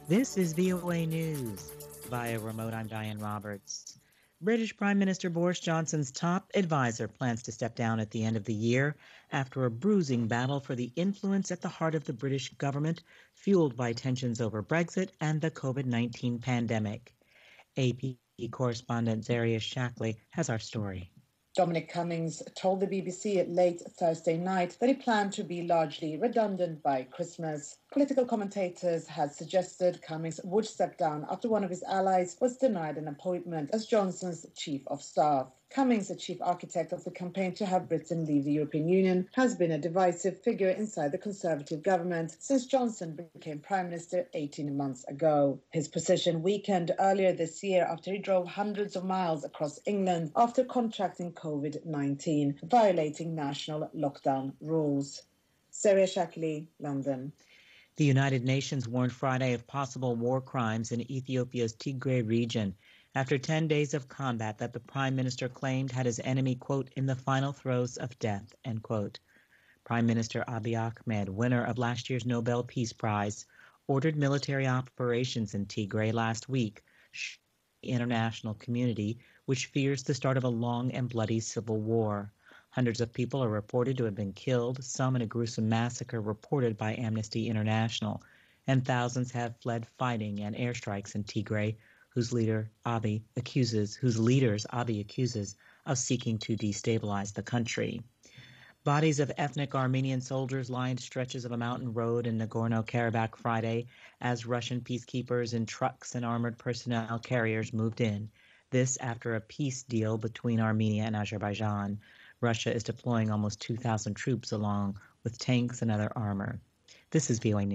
This is VOA News. Via remote, I'm Diane Roberts. British Prime Minister Boris Johnson's top advisor plans to step down at the end of the year after a bruising battle for the influence at the heart of the British government, fueled by tensions over Brexit and the COVID-19 pandemic. AP correspondent Zaria Shackley has our story. Dominic Cummings told the BBC late Thursday night that he planned to be largely redundant by Christmas. Political commentators had suggested Cummings would step down after one of his allies was denied an appointment as Johnson's chief of staff. Cummings, the chief architect of the campaign to have Britain leave the European Union, has been a divisive figure inside the Conservative government since Johnson became Prime Minister 18 months ago. His position weakened earlier this year after he drove hundreds of miles across England after contracting COVID-19, violating national lockdown rules. Zaria Shackley, London. The United Nations warned Friday of possible war crimes in Ethiopia's Tigray region after 10 days of combat that the prime minister claimed had his enemy, quote, in the final throes of death, end quote. Prime Minister Abiy Ahmed, winner of last year's Nobel Peace Prize, ordered military operations in Tigray last week, the international community, which fears the start of a long and bloody civil war. Hundreds of people are reported to have been killed, some in a gruesome massacre reported by Amnesty International, and thousands have fled fighting and airstrikes in Tigray, whose leaders Abiy accuses of seeking to destabilize the country. Bodies of ethnic Armenian soldiers lined stretches of a mountain road in Nagorno-Karabakh Friday as Russian peacekeepers in trucks and armored personnel carriers moved in. This after a peace deal between Armenia and Azerbaijan. Russia is deploying almost 2,000 troops along with tanks and other armor. This is VOA News.